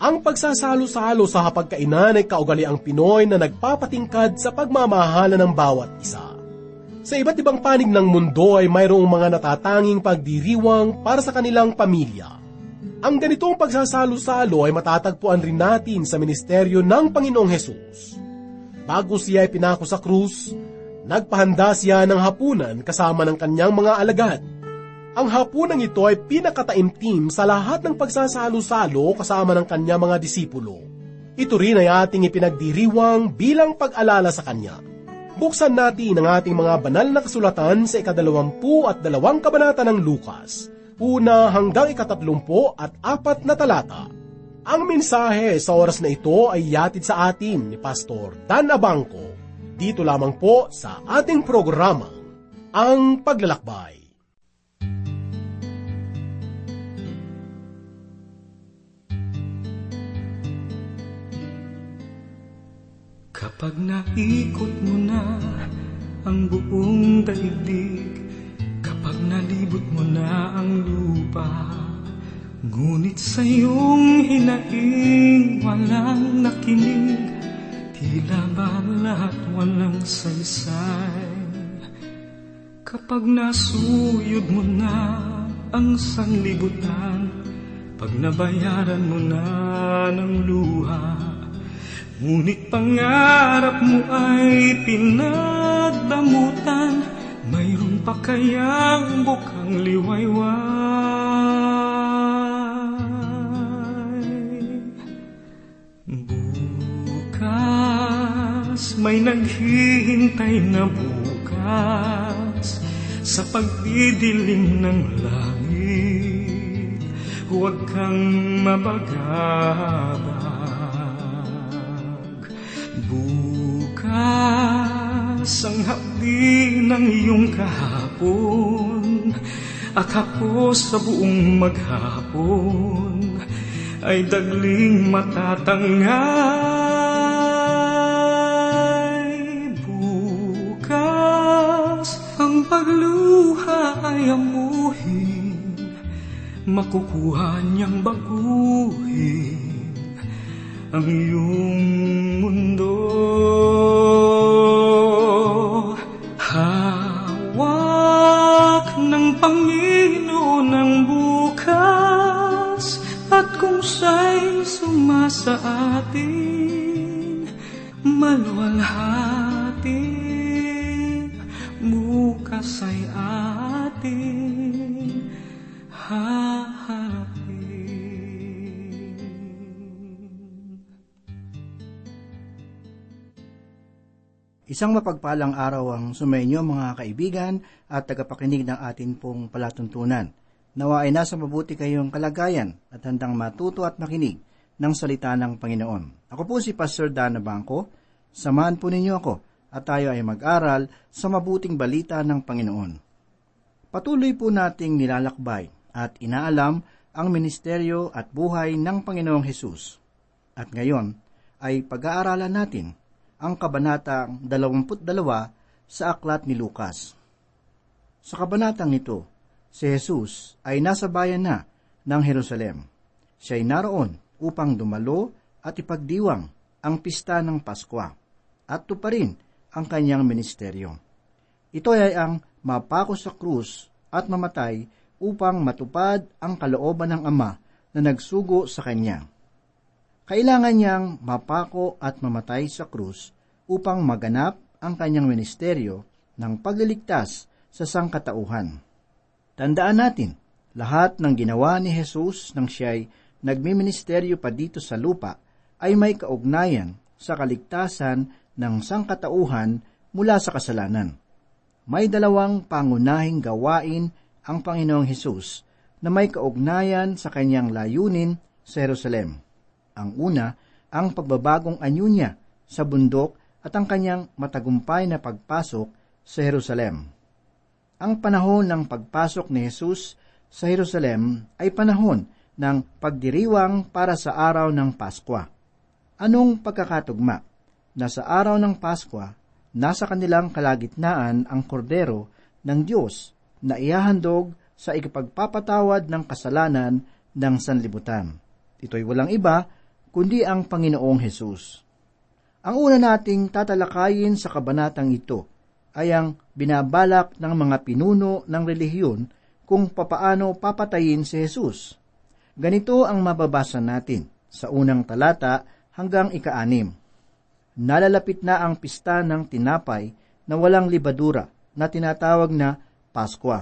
Ang pagsasalo-salo sa hapagkainan ay kaugaliang Pinoy na nagpapatingkad sa pagmamahala ng bawat isa. Sa iba't ibang panig ng mundo ay mayroong mga natatanging pagdiriwang para sa kanilang pamilya. Ang ganitong pagsasalo-salo ay matatagpuan rin natin sa ministeryo ng Panginoong Hesus. Bago siya ay pinako sa krus, nagpahanda siya ng hapunan kasama ng kanyang mga alagad. Ang hapunang ito ay pinakataimtim sa lahat ng pagsasalo-salo kasama ng kanyang mga disipulo. Ito rin ay ating ipinagdiriwang bilang pag-alala sa kanya. Buksan natin ang ating mga banal na kasulatan sa 22 kabanata ng Lucas, 1 hanggang 34 na talata. Ang mensahe sa oras na ito ay yatid sa atin ni Pastor Dan Abangco, dito lamang po sa ating programa, Ang Paglalakbay. Kapag naikot mo na ang buong daigdig, kapag nalibot mo na ang lupa, ngunit sa iyong hinaing walang nakinig, tila ba lahat walang saysay? Kapag nasuyod mo na ang sanlibutan, pag nabayaran mo na ng luha, ngunit pangarap mo ay pinagdamutan, mayroon pa kayang bukang liwayway? Bukas, may naghihintay na bukas, sa pagdidilim ng langit, huwag kang mabagabag. Bukas ang hapdi ng iyong kahapon, at hapos sa buong maghapon ay dagling matatangay. Bukas ang pagluha ay amuhin, makukuha niyang baguhin ang iyong mundo. Hawak ng Panginoon ang bukas, at kung siya'y sumasa atin, maluwalhati, bukas ay atin haharapin. Isang mapagpalang araw ang sumainyo mga kaibigan at tagapakinig ng atin pong palatuntunan. Nawa ay nasa mabuti kayong kalagayan at handang matuto at makinig ng salita ng Panginoon. Ako po si Pastor Dan Abangco. Samahan po ninyo ako at tayo ay mag-aral sa mabuting balita ng Panginoon. Patuloy po nating nilalakbay at inaalam ang ministeryo at buhay ng Panginoong Hesus. At ngayon ay pag-aaralan natin ang kabanatang 22 sa aklat ni Lucas. Sa kabanatang ito, si Jesus ay nasa bayan na ng Jerusalem. Siya ay naroon upang dumalo at ipagdiwang ang pista ng Pasko at tuparin ang kanyang ministeryo. Ito ay ang mapako sa krus at mamatay upang matupad ang kalooban ng Ama na nagsugo sa kanya. Kailangan niyang mapako at mamatay sa krus upang maganap ang kanyang ministeryo ng pagliligtas sa sangkatauhan. Tandaan natin, lahat ng ginawa ni Jesus nang siya'y nagmiministeryo pa dito sa lupa ay may kaugnayan sa kaligtasan ng sangkatauhan mula sa kasalanan. May dalawang pangunahing gawain ang Panginoong Hesus na may kaugnayan sa kanyang layunin sa Jerusalem. Ang una, ang pagbabagong anyo niya sa bundok at ang kanyang matagumpay na pagpasok sa Jerusalem. Ang panahon ng pagpasok ni Jesus sa Jerusalem ay panahon ng pagdiriwang para sa araw ng Paskwa. Anong pagkakatugma? Na sa araw ng Paskwa, nasa kanilang kalagitnaan ang kordero ng Diyos na ihahandog sa ikapagpapatawad ng kasalanan ng sanlibutan. Ito'y walang iba kundi ang Panginoong Hesus. Ang una nating tatalakayin sa kabanatang ito ay ang binabalak ng mga pinuno ng relihiyon kung papaano papatayin si Jesus. Ganito ang mababasa natin sa unang talata hanggang 6. Nalalapit na ang pista ng tinapay na walang libadura na tinatawag na Paskwa.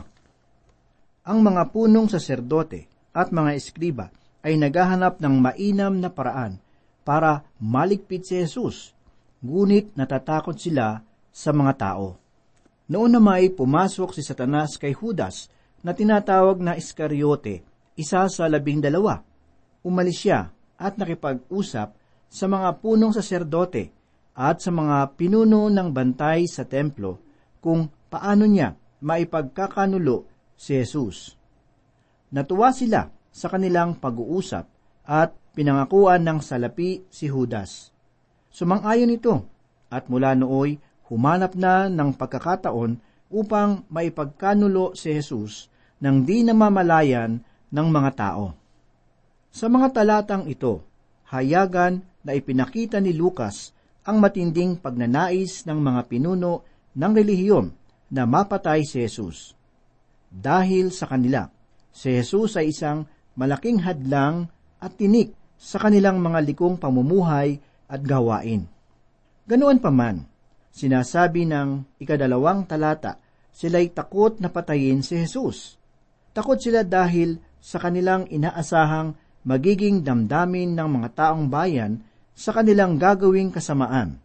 Ang mga punong saserdote at mga eskriba ay naghahanap ng mainam na paraan para maligpit si Jesus, ngunit natatakot sila sa mga tao. Noon na may pumasok si Satanas kay Judas na tinatawag na Iscariote, isa sa 12. Umalis siya at nakipag-usap sa mga punong saserdote at sa mga pinuno ng bantay sa templo kung paano niya maipagkakanulo si Jesus. Natuwa sila sa kanilang pag-uusap at pinangakuan ng salapi si Judas. Sumang-ayon ito at mula nooy humanap na ng pagkakataon upang maipagkanulo si Jesus nang di namamalayan ng mga tao. Sa mga talatang ito, hayagan na ipinakita ni Lucas ang matinding pagnanais ng mga pinuno ng relihiyon na mapatay si Jesus. Dahil sa kanila, si Jesus ay isang malaking hadlang at tinik sa kanilang mga likong pamumuhay at gawain. Ganoon pa man, sinasabi ng 2 talata, sila'y takot na patayin si Jesus. Takot sila dahil sa kanilang inaasahang magiging damdamin ng mga taong bayan sa kanilang gagawing kasamaan.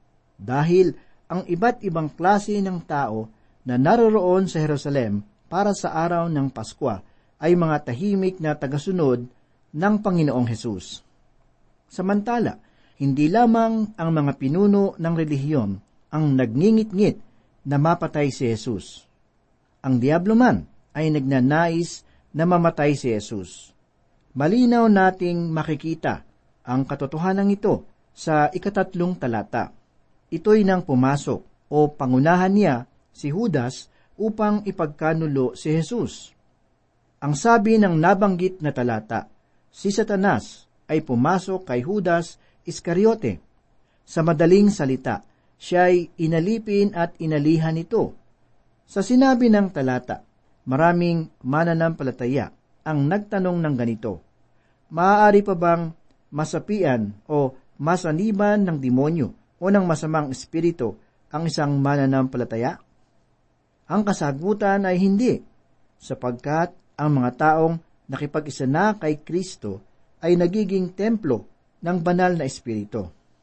Dahil ang iba't ibang klase ng tao na naroroon sa Jerusalem para sa araw ng Paskwa ay mga tahimik na tagasunod ng Panginoong Hesus. Samantala, hindi lamang ang mga pinuno ng relihiyon ang nagngingit-ngit na mapatay si Jesus. Ang diablo man ay nagnanais na mamatay si Jesus. Malinaw nating makikita ang katotohanan ito sa 3 talata. Ito'y nang pumasok o pangunahan niya si Judas upang ipagkanulo si Jesus. Ang sabi ng nabanggit na talata, si Satanas ay pumasok kay Judas Iscariote. Sa madaling salita, siya'y inalipin at inalihan ito. Sa sinabi ng talata, maraming mananampalataya ang nagtanong ng ganito, maaari pa bang masapian o masaniban ng demonyo o ng masamang espiritu ang isang mananampalataya? Ang kasagutan ay hindi, sapagkat ang mga taong nakipag-isa na kay Kristo ay nagiging templo ng banal na espiritu.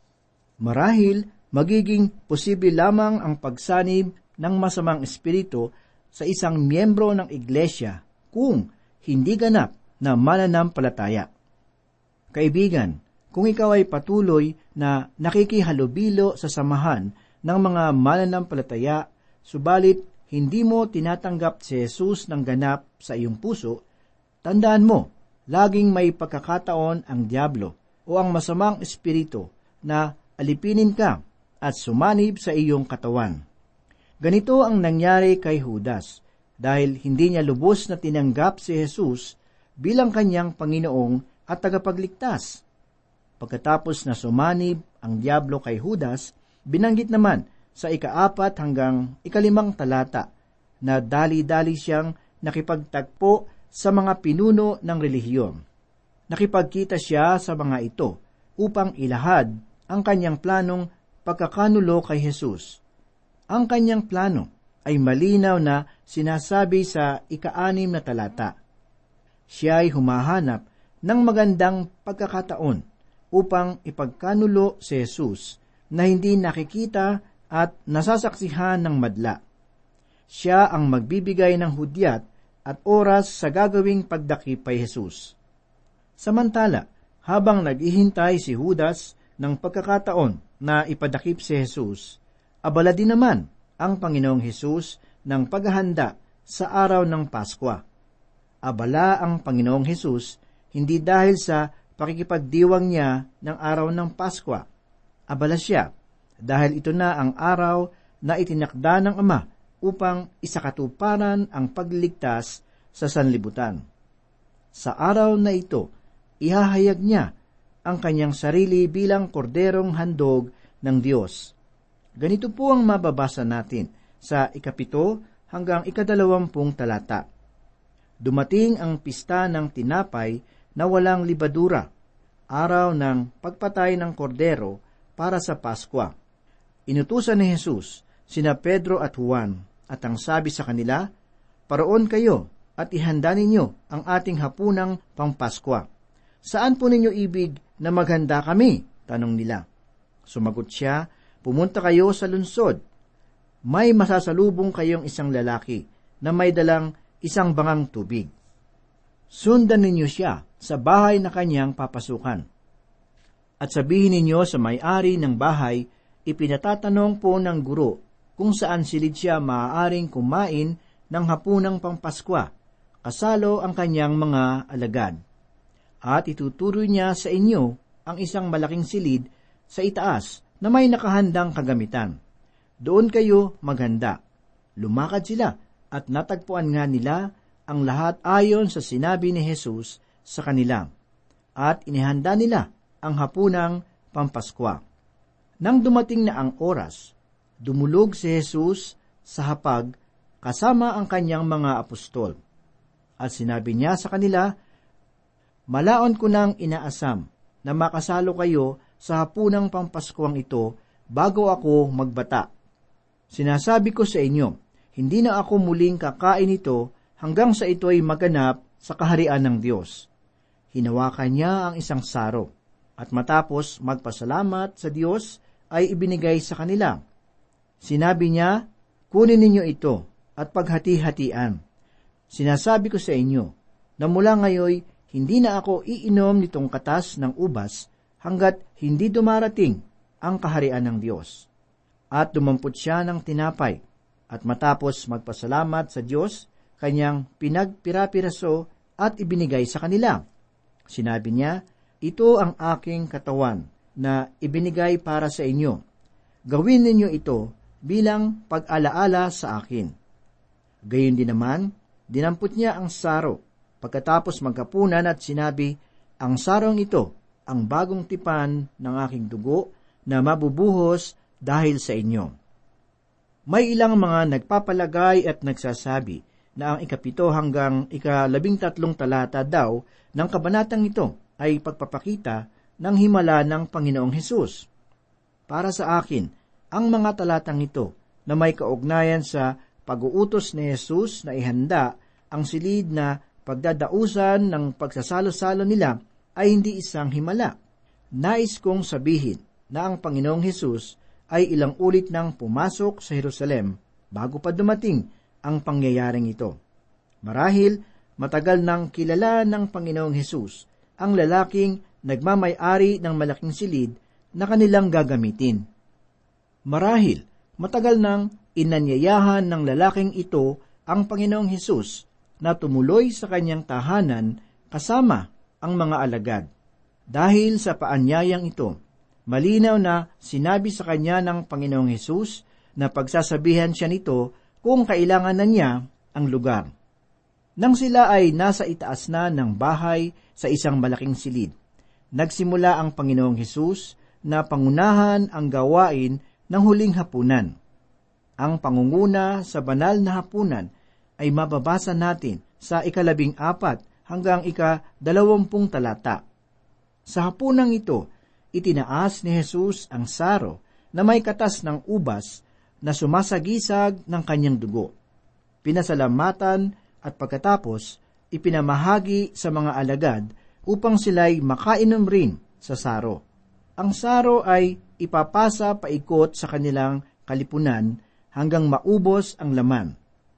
Marahil, magiging posible lamang ang pagsanib ng masamang espiritu sa isang miyembro ng iglesia kung hindi ganap na mananampalataya. Kaibigan, kung ikaw ay patuloy na nakikihalubilo sa samahan ng mga mananampalataya, subalit hindi mo tinatanggap si Jesus ng ganap sa iyong puso, tandaan mo, laging may pagkakataon ang diablo o ang masamang espiritu na alipinin ka at sumanib sa iyong katawan. Ganito ang nangyari kay Judas dahil hindi niya lubos na tinanggap si Jesus bilang kanyang Panginoong at tagapagligtas. Pagkatapos na sumanib ang diablo kay Judas, binanggit naman sa 4 hanggang 5 talata na dali-dali siyang nakipagtagpo sa mga pinuno ng relihiyon. Nakipagkita siya sa mga ito upang ilahad ang kanyang planong pagkakanulo kay Jesus. Ang kanyang plano ay malinaw na sinasabi sa 6 na talata. Siya ay humahanap ng magandang pagkakataon upang ipagkanulo si Jesus na hindi nakikita at nasasaksihan ng madla. Siya ang magbibigay ng hudyat at oras sa gagawing pagdakip kay Jesus. Samantala, habang naghihintay si Judas ng pagkakataon na ipadakip si Jesus, abala din naman ang Panginoong Hesus ng paghahanda sa araw ng Paskwa. Abala ang Panginoong Hesus hindi dahil sa pakikipagdiwang niya ng araw ng Paskwa. Abala siya dahil ito na ang araw na itinakda ng Ama upang isakatuparan ang pagliligtas sa sanlibutan. Sa araw na ito, ihahayag niya ang kanyang sarili bilang korderong handog ng Diyos. Ganito po ang mababasa natin sa 7 hanggang 20 talata. Dumating ang pista ng tinapay na walang libadura, araw ng pagpatay ng kordero para sa Paskwa. Inutusan ni Jesus sina Pedro at Juan, at ang sabi sa kanila, "Paroon kayo at ihanda ninyo ang ating hapunang pangpaskwa." "Saan po ninyo ibig na maghanda kami?" tanong nila. Sumagot siya, "Pumunta kayo sa lungsod. May masasalubong kayong isang lalaki na may dalang isang bangang tubig. Sundan ninyo siya sa bahay na kanyang papasukan. At sabihin ninyo sa may-ari ng bahay, ipinatatanong po ng guro kung saan silid siya maaaring kumain ng hapunang pangpaskwa, kasalo ang kanyang mga alagad. At ituturo niya sa inyo ang isang malaking silid sa itaas na may nakahandang kagamitan. Doon kayo maghanda." Lumakad sila at natagpuan nga nila ang lahat ayon sa sinabi ni Jesus sa kanila, at inihanda nila ang hapunang pampaskwa. Nang dumating na ang oras, dumulog si Jesus sa hapag kasama ang kanyang mga apostol. At sinabi niya sa kanila, "Malaon ko nang inaasam na makasalo kayo sa hapunang pampaskwang ito bago ako magbata. Sinasabi ko sa inyo, hindi na ako muling kakain ito hanggang sa ito'y maganap sa kaharian ng Diyos." Hinawakan niya ang isang saro, at matapos magpasalamat sa Diyos ay ibinigay sa kanila. Sinabi niya, "Kunin ninyo ito at paghati-hatian. Sinasabi ko sa inyo na mula ngayon hindi na ako iinom nitong katas ng ubas hanggat hindi dumarating ang kaharian ng Diyos." At dumampot siya ng tinapay, at matapos magpasalamat sa Diyos, kanyang pinagpira-piraso at ibinigay sa kanila. Sinabi niya, "Ito ang aking katawan na ibinigay para sa inyo. Gawin ninyo ito bilang pag-alaala sa akin." Gayon din naman, dinampot niya ang saro pagkatapos magkapunan at sinabi, "Ang sarong ito ang bagong tipan ng aking dugo na mabubuhos dahil sa inyo." May ilang mga nagpapalagay at nagsasabi na ang 7 hanggang 13 talata daw ng kabanatang ito ay pagpapakita ng himala ng Panginoong Hesus. Para sa akin, ang mga talatang ito na may kaugnayan sa pag-uutos ni Hesus na ihanda ang silid na pagdadausan ng pagsasalo-salo nila ay hindi isang himala. Nais kong sabihin na ang Panginoong Hesus ay ilang ulit nang pumasok sa Jerusalem bago pa dumating ang pangyayaring ito. Marahil matagal nang kilala ng Panginoong Hesus ang lalaking nagmamay-ari ng malaking silid na kanilang gagamitin. Marahil matagal nang inanyayahan ng lalaking ito ang Panginoong Hesus na tumuloy sa kanyang tahanan kasama ang mga alagad. Dahil sa paanyayang ito, malinaw na sinabi sa kanya ng Panginoong Hesus na pagsasabihan siya nito kung kailangan na niya ang lugar. Nang sila ay nasa itaas na ng bahay sa isang malaking silid, nagsimula ang Panginoong Hesus na pangunahan ang gawain ng huling hapunan. Ang pangunguna sa banal na hapunan ay mababasa natin sa 14 hanggang 20 talata. Sa hapunang ito, itinaas ni Hesus ang saro na may katas ng ubas na sumasagisag ng kanyang dugo. Pinasalamatan at pagkatapos ipinamahagi sa mga alagad upang sila'y makainom rin sa saro. Ang saro ay ipapasa paikot sa kanilang kalipunan hanggang maubos ang laman.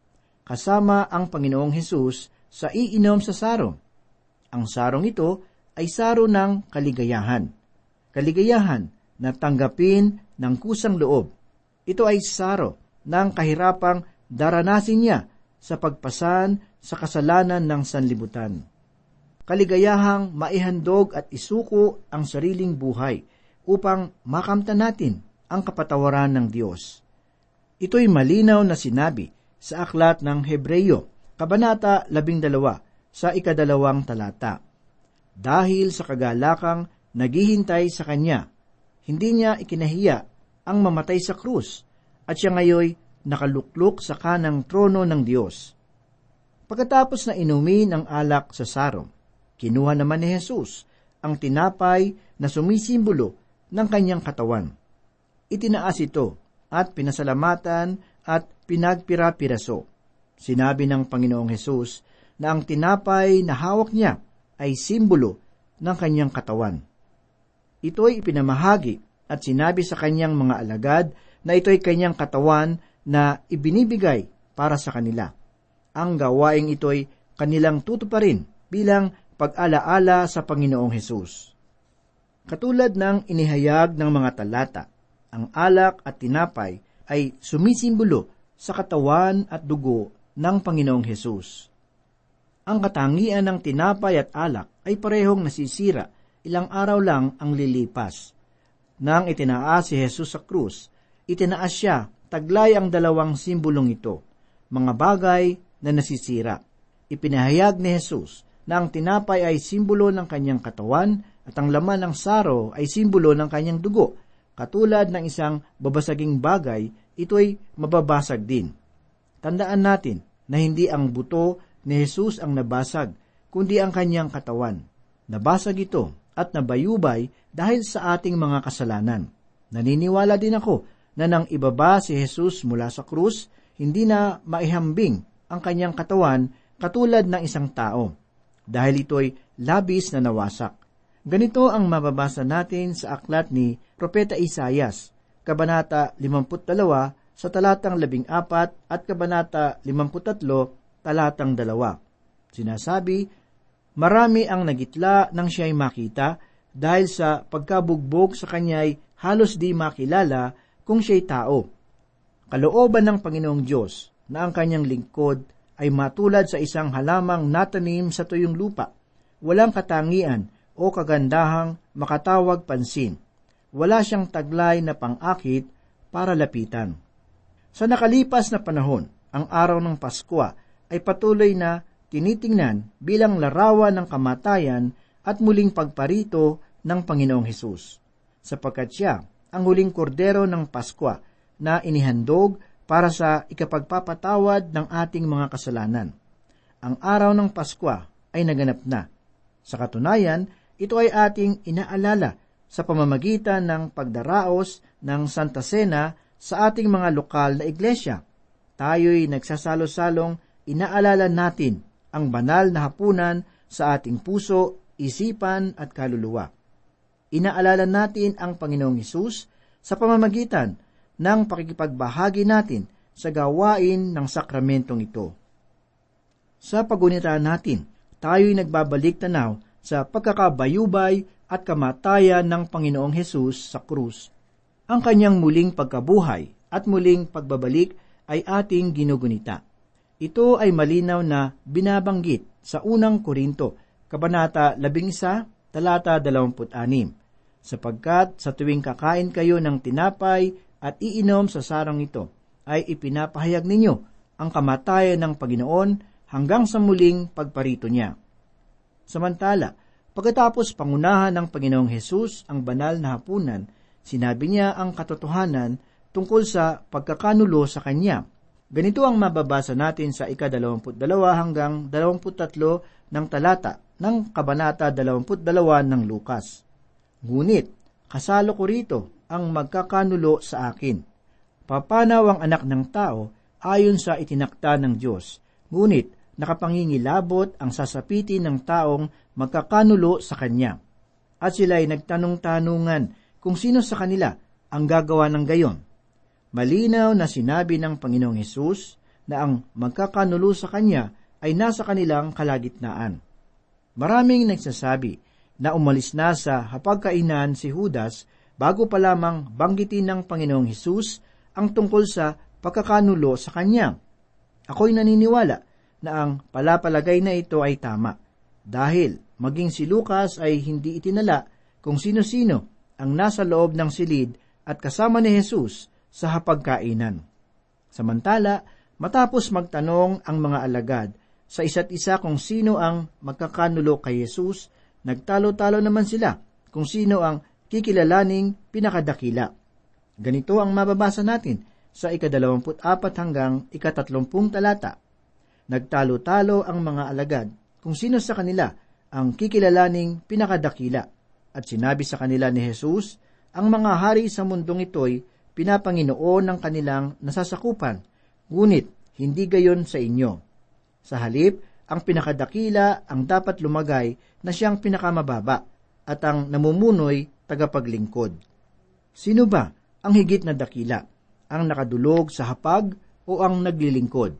Kasama ang Panginoong Hesus sa iinom sa saro. Ang sarong ito ay saro ng kaligayahan. Kaligayahan na tanggapin ng kusang loob. Ito ay saro ng kahirapang daranasin niya sa pagpasan sa kasalanan ng sanlibutan. Kaligayahang maihandog at isuko ang sariling buhay upang makamtan natin ang kapatawaran ng Diyos. Ito'y malinaw na sinabi sa aklat ng Hebreyo, Kabanata 12, sa 2 talata. Dahil sa kagalakang naghihintay sa kanya. Hindi niya ikinahiya ang mamatay sa krus, at siya ngayoy nakaluklok sa kanang trono ng Diyos. Pagkatapos na inumin ang alak sa sarong, kinuha naman ni Jesus ang tinapay na sumisimbolo ng kanyang katawan. Itinaas ito at pinasalamatan at pinagpira-piraso. Sinabi ng Panginoong Hesus na ang tinapay na hawak niya ay simbolo ng kanyang katawan. Ito'y ipinamahagi at sinabi sa kanyang mga alagad na ito'y kanyang katawan na ibinibigay para sa kanila. Ang gawaing ito'y kanilang tutuparin bilang pag-alaala sa Panginoong Hesus. Katulad ng inihayag ng mga talata, ang alak at tinapay ay sumisimbolo sa katawan at dugo ng Panginoong Hesus. Ang katangian ng tinapay at alak ay parehong nasisira, ilang araw lang ang lilipas. Nang itinaas si Jesus sa krus, itinaas siya, taglay ang dalawang simbolong ito, mga bagay na nasisira. Ipinahayag ni Jesus na ang tinapay ay simbolo ng kanyang katawan at ang laman ng saro ay simbolo ng kanyang dugo. Katulad ng isang babasaging bagay, ito'y mababasag din. Tandaan natin na hindi ang buto ni Jesus ang nabasag, kundi ang kanyang katawan. Nabasag ito at nabayubay dahil sa ating mga kasalanan. Naniniwala din ako na nang ibaba si Jesus mula sa krus, hindi na maihambing ang kanyang katawan katulad ng isang tao, dahil ito'y labis na nawasak. Ganito ang mababasa natin sa aklat ni Propeta Isaias, Kabanata 52, sa talatang 14 at Kabanata 53, talatang 2. Sinasabi, marami ang nagitla nang siya'y makita, dahil sa pagkabugbog sa kanya'y halos di makilala kung siya'y tao. Kalooban ng Panginoong Diyos na ang kanyang lingkod ay matulad sa isang halamang natanim sa tuyong lupa, walang katangian o kagandahang makatawag pansin. Wala siyang taglay na pang-akit para lapitan. Sa nakalipas na panahon, ang araw ng Pasko ay patuloy na tinitingnan bilang larawan ng kamatayan at muling pagparito ng Panginoong Hesus, sapagkat siya ang huling kordero ng Pasko na inihandog para sa ikapagpapatawad ng ating mga kasalanan. Ang araw ng Pasko ay naganap na. Sa katunayan, ito ay ating inaalala sa pamamagitan ng pagdaraos ng Santa Cena sa ating mga lokal na iglesia. Tayo'y nagsasalo-salong inaalala natin ang banal na hapunan sa ating puso, isipan at kaluluwa. Inaalala natin ang Panginoong Hesus sa pamamagitan ng pakikipagbahagi natin sa gawain ng sakramentong ito. Sa pagunita natin, tayo'y nagbabalik tanaw sa pagkakabayubay at kamatayan ng Panginoong Hesus sa krus. Ang kanyang muling pagkabuhay at muling pagbabalik ay ating ginugunita. Ito ay malinaw na binabanggit sa unang Korinto, Kabanata 11, talata 26, sapagkat sa tuwing kakain kayo ng tinapay at iinom sa sarang ito, ay ipinapahayag ninyo ang kamatayan ng Panginoon hanggang sa muling pagparito niya. Samantala, pagkatapos pangunahan ng Panginoong Hesus ang banal na hapunan, sinabi niya ang katotohanan tungkol sa pagkakanulo sa Kanya. Ganito ang mababasa natin sa ika-22 hanggang 23 ng talata ng Kabanata 22 ng Lukas. Ngunit, kasalo ko rito ang magkakanulo sa akin. Papanaw ang anak ng tao ayon sa itinakda ng Diyos, ngunit nakapangingilabot ang sasapitin ng taong magkakanulo sa Kanya. At sila'y nagtanong-tanungan kung sino sa kanila ang gagawa ng gayon. Malinaw na sinabi ng Panginoong Hesus na ang magkakanulo sa Kanya ay nasa kanilang kalagitnaan. Maraming nagsasabi na umalis na sa hapagkainan si Judas bago pa lamang banggitin ng Panginoong Hesus ang tungkol sa pagkakanulo sa Kanya. Ako'y naniniwala na ang palapalagay na ito ay tama, dahil maging si Lucas ay hindi itinala kung sino-sino ang nasa loob ng silid at kasama ni Jesus sa hapagkainan. Samantala, matapos magtanong ang mga alagad sa isa't isa kung sino ang magkakanulo kay Jesus, nagtalo-talo naman sila kung sino ang kikilalaning pinakadakila. Ganito ang mababasa natin sa 24 hanggang 30 talata. Nagtalo-talo ang mga alagad kung sino sa kanila ang kikilalaning pinakadakila, at sinabi sa kanila ni Jesus, ang mga hari sa mundong ito'y pinapanginoon ng kanilang nasasakupan, ngunit hindi gayon sa inyo. Sa halip, ang pinakadakila ang dapat lumagay na siyang pinakamababa, at ang namumunoy tagapaglingkod. Sino ba ang higit na dakila? Ang nakadulog sa hapag o ang naglilingkod?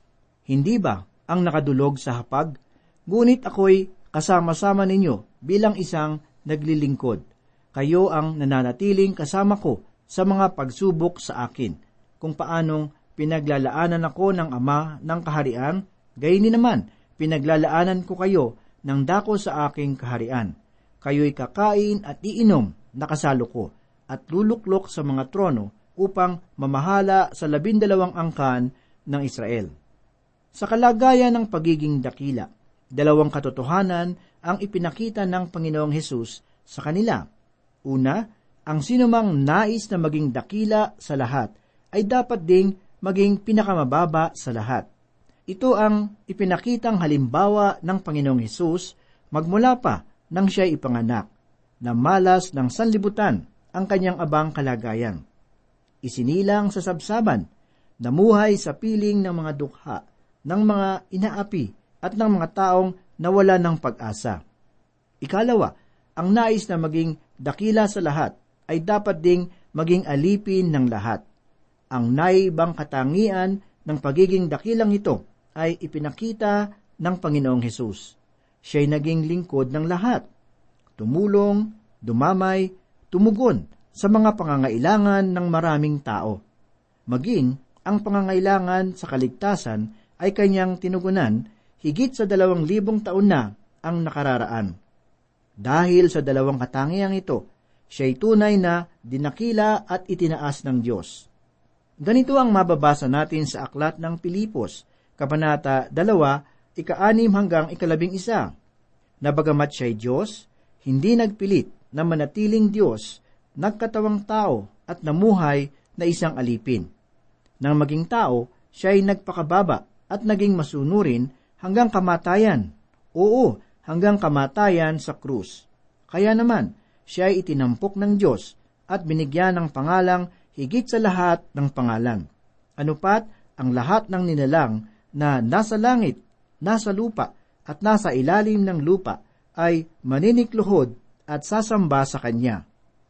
Hindi ba ang nakadulog sa hapag? Ngunit ako'y kasama-sama ninyo bilang isang naglilingkod. Kayo ang nananatiling kasama ko sa mga pagsubok sa akin. Kung paanong pinaglalaanan ako ng Ama ng kaharian, gayon din naman pinaglalaanan ko kayo ng dako sa aking kaharian. Kayo'y kakain at iinom na kasalo ko, at luluklok sa mga trono upang mamahala sa 12 angkan ng Israel. Sa kalagayan ng pagiging dakila, 2 katotohanan ang ipinakita ng Panginoong Hesus sa kanila. Una, ang sinumang nais na maging dakila sa lahat ay dapat ding maging pinakamababa sa lahat. Ito ang ipinakitang halimbawa ng Panginoong Hesus magmula pa nang siya'y ipanganak, na malas ng sanlibutan ang kanyang abang kalagayan. Isinilang sa sabsaban, namuhay sa piling ng mga dukha, ng mga inaapi at ng mga taong nawala ng pag-asa. Ikalawa, ang nais na maging dakila sa lahat ay dapat ding maging alipin ng lahat. Ang naibang katangian ng pagiging dakilang ito ay ipinakita ng Panginoong Hesus. Siya'y naging lingkod ng lahat. Tumulong, dumamay, tumugon sa mga pangangailangan ng maraming tao. Maging ang pangangailangan sa kaligtasan ay kanyang tinugunan higit sa 2,000 taon na ang nakararaan. Dahil sa 2 katangiang ito, siya'y tunay na dinakila at itinaas ng Diyos. Ganito ang mababasa natin sa aklat ng Pilipos, Kabanata 2, 6 hanggang 11. Na bagamat siya'y Diyos, hindi nagpilit na manatiling Diyos, nagkatawang tao at namuhay na isang alipin. Nang maging tao, siya'y nagpakababa at naging masunurin hanggang kamatayan. Oo, hanggang kamatayan sa krus. Kaya naman, siya'y itinampok ng Diyos at binigyan ng pangalang higit sa lahat ng pangalan. Anupat ang lahat ng nilalang na nasa langit, nasa lupa, at nasa ilalim ng lupa ay maninikluhod at sasamba sa Kanya.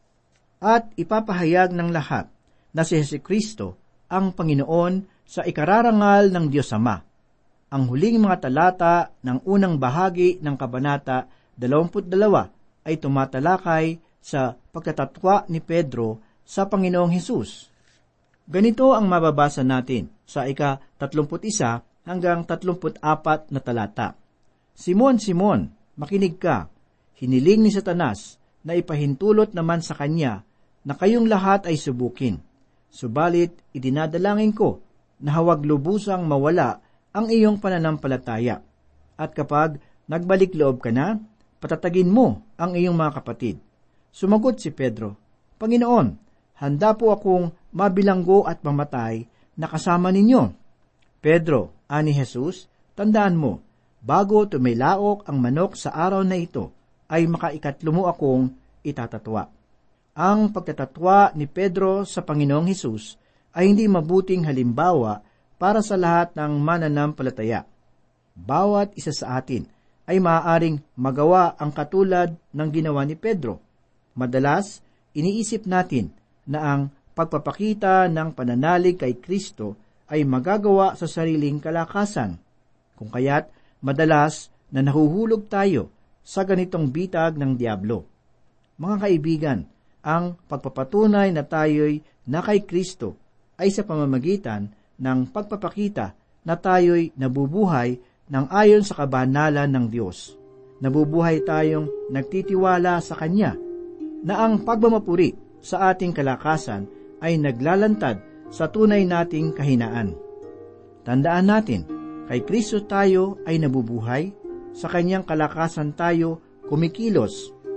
At ipapahayag ng lahat na si Jesucristo ang Panginoon sa ikararangal ng Diyos Ama. Ang huling mga talata ng unang bahagi ng Kabanata 22 ay tumatalakay sa pagkatatwa ni Pedro sa Panginoong Hesus. Ganito ang mababasa natin sa ika-31 hanggang 34 na talata. Simon, Simon, makinig ka. Hiniling ni Satanas na ipahintulot naman sa kanya na kayong lahat ay subukin. Subalit, idinadalangin ko na huwag lubusang mawala ang iyong pananampalataya. At kapag nagbalik loob ka na, patatagin mo ang iyong mga kapatid. Sumagot si Pedro, Panginoon, handa po akong mabilanggo at mamatay na kasama ninyo. Pedro, ani Jesus, tandaan mo, bago tumilaok ang manok sa araw na ito, ay makaikatlo mo akong itatatwa. Ang pagtatatwa ni Pedro sa Panginoong Hesus ay hindi mabuting halimbawa para sa lahat ng mananampalataya. Bawat isa sa atin ay maaaring magawa ang katulad ng ginawa ni Pedro. Madalas, iniisip natin na ang pagpapakita ng pananalig kay Kristo ay magagawa sa sariling kalakasan. Kung kaya't, madalas na nahuhulog tayo sa ganitong bitag ng diablo. Mga kaibigan, ang pagpapatunay na tayo'y na kay Kristo ay sa pamamagitan ng pagpapakita na tayo'y nabubuhay ng ayon sa kabanalan ng Diyos. Nabubuhay tayong nagtitiwala sa Kanya na ang pagmamapuri sa ating kalakasan ay naglalantad sa tunay nating kahinaan. Tandaan natin, kay Kristo tayo ay nabubuhay, sa Kanyang kalakasan tayo kumikilos,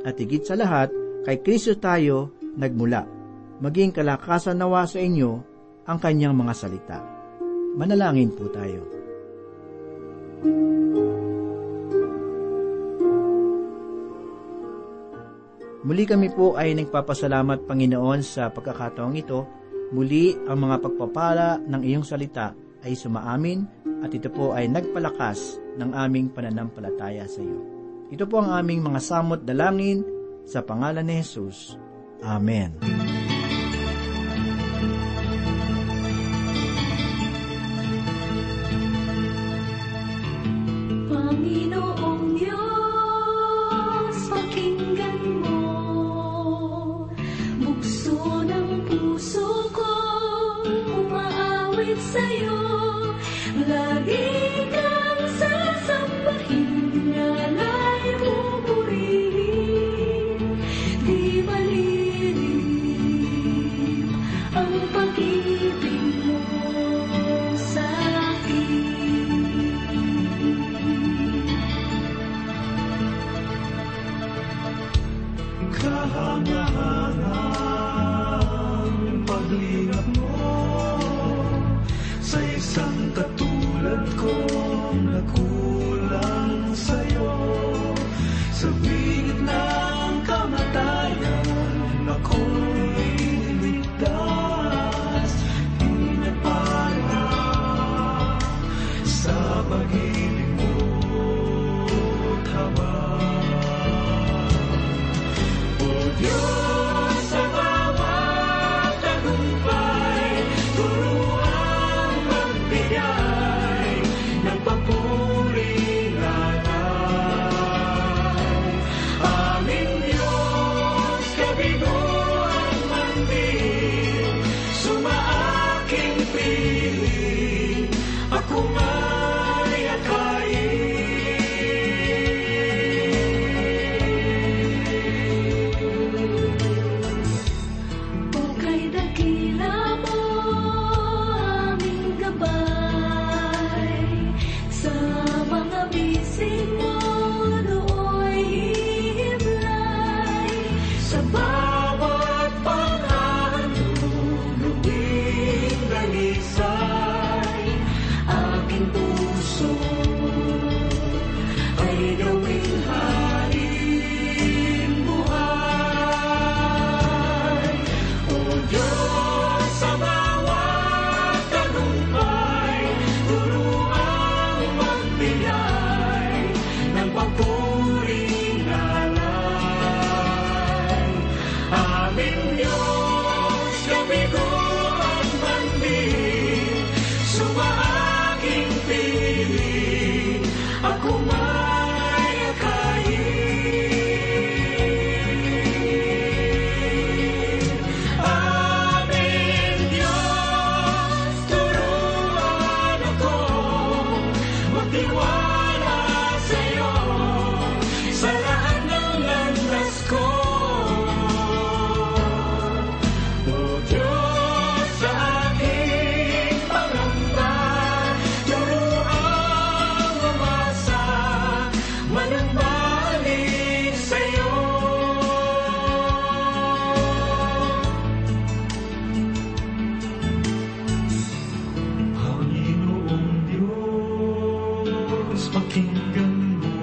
at higit sa lahat, kay Kristo tayo nagmula. Maging kalakasan nawa sa inyo ang kanyang mga salita. Manalangin po tayo. Muli kami po ay nagpapasalamat, Panginoon, sa pagkakataong ito. Muli ang mga pagpapala ng iyong salita ay sumaamin at ito po ay nagpalakas ng aming pananampalataya sa iyo. Ito po ang aming mga samot dalangin sa pangalan ni Jesus. Amen. Panginoong Diyos, pakinggan mo, bukso ng puso ko, umaawit sa'yo, lagi kang sasambahin, ngala'y pupurihin, di malilip ang pag-ibig mo sa akin. Kahangahangang paglingap mo sa isang katulad kong nakulang sa'yo. Sa bingit ng kamatayan, ako'y ligtas, pinapala sa pag-ibig mo't habang. O Diyos, sa bawat tagumpay, turuan magbigay ng papuring alay. Aming Diyos, kabiguan man din, sumaaking piling, ako may akayin. Kay dakila mo, aming gabay, sa mga bisig mo, nooy hihiblay, sa bawat panghahandog, luwing dalisay, aking puso ay gawing haring buhay. O Diyos, sa bawat tagumpay, turuan magbigay ng papuring alay. Aming Diyos, kabiguan man din, sumaaking piling, ako may akayin. Aming Diyos, turuan ako magtiwala sa'yo sa lahat ng landas ko. O Diyos, sa aking pangamba, turuan umasa, manumbalik sa'yo. Panginoong Diyos, pakinggan mo,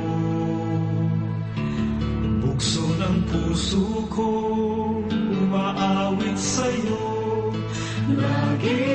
bukso ng puso ko, umaawit sa'yo, lagi